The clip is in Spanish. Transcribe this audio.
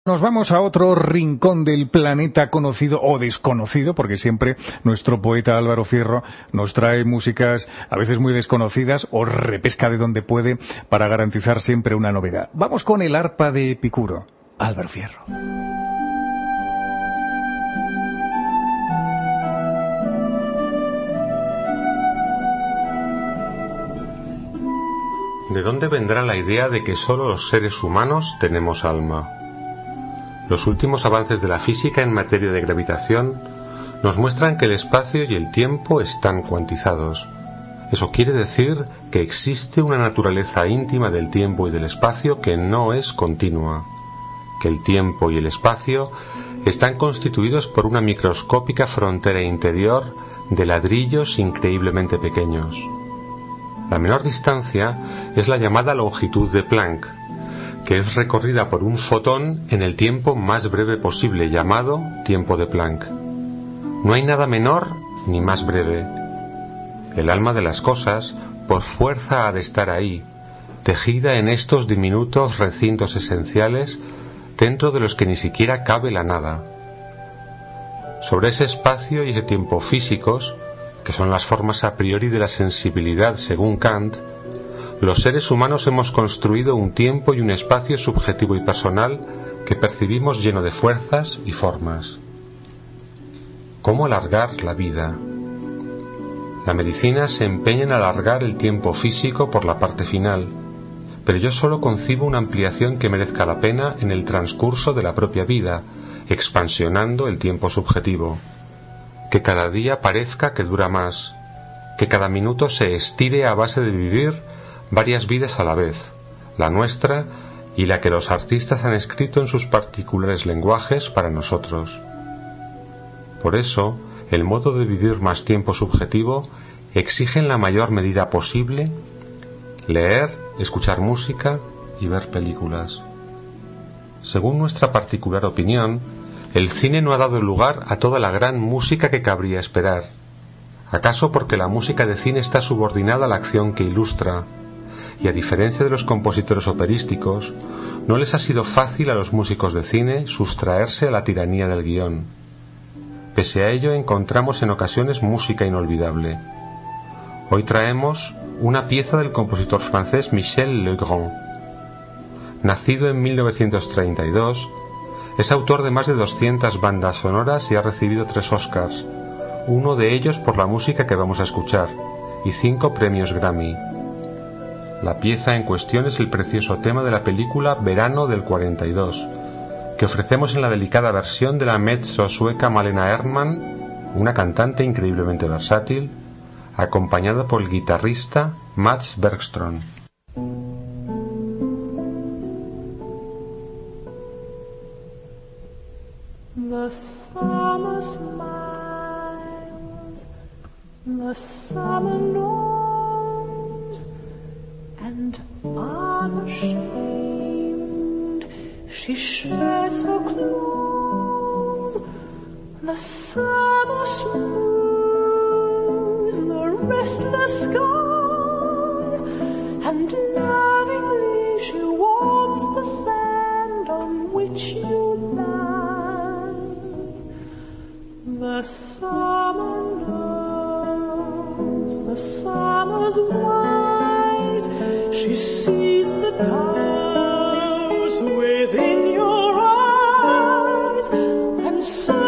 Nos vamos a otro rincón del planeta conocido o desconocido, porque siempre nuestro poeta Álvaro Fierro nos trae músicas a veces muy desconocidas o repesca de donde puede para garantizar siempre una novedad. Vamos con el arpa de Epicuro, Álvaro Fierro. ¿De dónde vendrá la idea de que solo los seres humanos tenemos alma? Los últimos avances de la física en materia de gravitación nos muestran que el espacio y el tiempo están cuantizados. Eso quiere decir que existe una naturaleza íntima del tiempo y del espacio que no es continua, que el tiempo y el espacio están constituidos por una microscópica frontera interior de ladrillos increíblemente pequeños. La menor distancia es la llamada longitud de Planck, que es recorrida por un fotón en el tiempo más breve posible, llamado tiempo de Planck. No hay nada menor ni más breve. El alma de las cosas, por fuerza ha de estar ahí, tejida en estos diminutos recintos esenciales, dentro de los que ni siquiera cabe la nada. Sobre ese espacio y ese tiempo físicos, que son las formas a priori de la sensibilidad según Kant, los seres humanos hemos construido un tiempo y un espacio subjetivo y personal que percibimos lleno de fuerzas y formas. ¿Cómo alargar la vida? La medicina se empeña en alargar el tiempo físico por la parte final, pero yo solo concibo una ampliación que merezca la pena en el transcurso de la propia vida, expansionando el tiempo subjetivo. Que cada día parezca que dura más, que cada minuto se estire a base de vivir varias vidas a la vez, la nuestra y la que los artistas han escrito en sus particulares lenguajes para nosotros. Por eso, el modo de vivir más tiempo subjetivo exige en la mayor medida posible leer, escuchar música y ver películas. Según nuestra particular opinión, el cine no ha dado lugar a toda la gran música que cabría esperar. ¿Acaso porque la música de cine está subordinada a la acción que ilustra? Y a diferencia de los compositores operísticos, no les ha sido fácil a los músicos de cine sustraerse a la tiranía del guión. Pese a ello, encontramos en ocasiones música inolvidable. Hoy traemos una pieza del compositor francés Michel Legrand. Nacido en 1932, es autor de más de 200 bandas sonoras y ha recibido 3 Oscars, uno de ellos por la música que vamos a escuchar, y 5 premios Grammy. La pieza en cuestión es el precioso tema de la película Verano del 42, que ofrecemos en la delicada versión de la mezzo sueca Malena Erdman, una cantante increíblemente versátil, acompañada por el guitarrista Mats Bergström. The summer smiles, the summer knows, and unashamed she sheds her clothes. The summer smooths the restless sky, and lovingly she warms the sand on which you lie. The summer knows, the summer's wise. She sees the doves within your eyes, and so